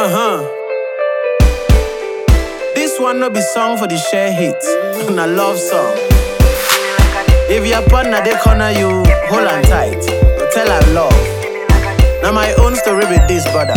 This one no be song for the share hits. Na love song. If your partner they corner you, hold on tight. Tell her love. Now my own story with this brother.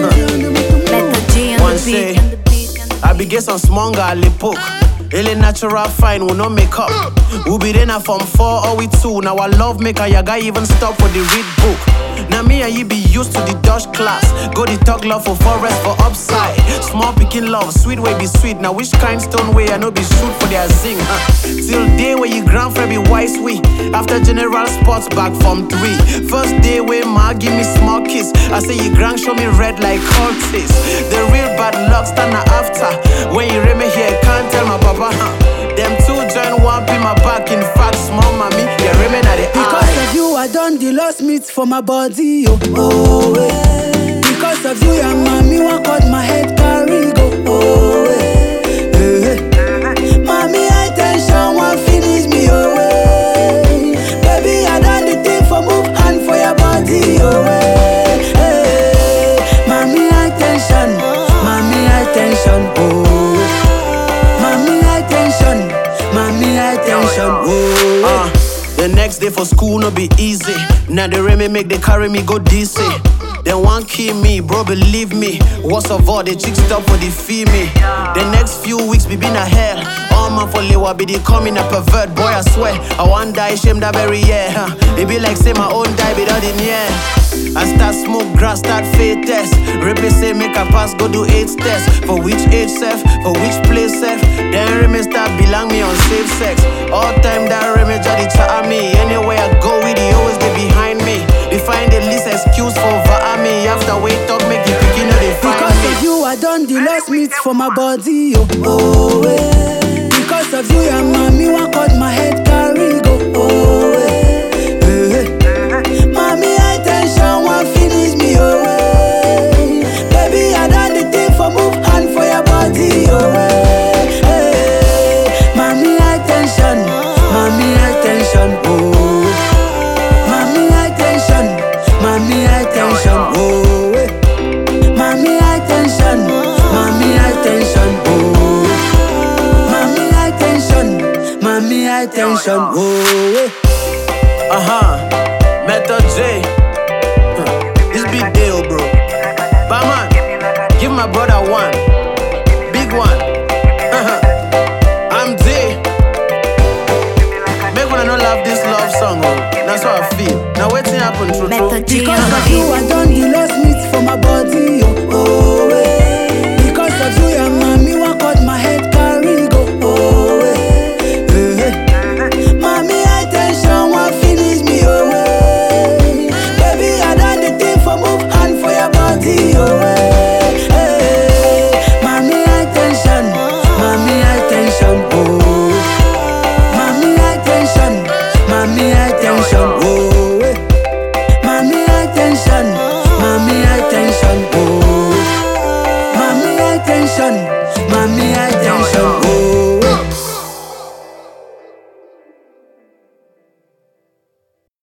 One say, I be get some small girl poke. Really natural fine, we no make up. We be there now from 4 or we 2. Now our love maker, your guy even stop for the read book. Now me and you be used to the Dutch class. Go the talk love for forest for upside. Small picking love, sweet way be sweet. Now which kind stone way I know be shoot for their zing, Till day where you grand friend be wise we. After general sports back from 3. First day where ma give me small kiss. I say you grand show me red like cultists. The real bad luck stand after. When you read me here, can't tell my papa. Them two join one be my back. In fact, small mommy, you remain at the Because of you, I done the lost meat for my body, Because of you, your mommy walk out my head, carry go, Mommy, I tension, one finish me, Baby, I done the thing for move hand for your body, Mommy, I tension, mommy, I tension, Mommy, I tension, mommy, I tension, The next day for school no be easy. Now they remi make they carry me go DC. They want kill me, bro, believe me. Worst of all, the chicks stop for the fee me. The next few weeks be been a hell. All man for lewa be the coming a pervert. Boy, I swear, I want die shame that very year. It be like say my own die without in here. I start smoke grass, start fake test. Rippy say make a pass, go do 8 tests. For which age self, for which place self. Then Remy start belong me on safe sex. All time that Remy just chat at me. Anywhere I go with he always get behind me. They find the least excuse for me. After wait talk, make the picking they find because me. of you, I done the lost meat for my body, Because of you, your mommy walk out my head, carry go, Mommy, I tension, one finish me, Baby, I done the thing for move hand for your body, Mommy, I tension, mommy, I tension, Mommy, I tension, mommy, I tension, Mommy, I tension, mommy, I tension, Mommy, I tension, mommy, I tension, Method J.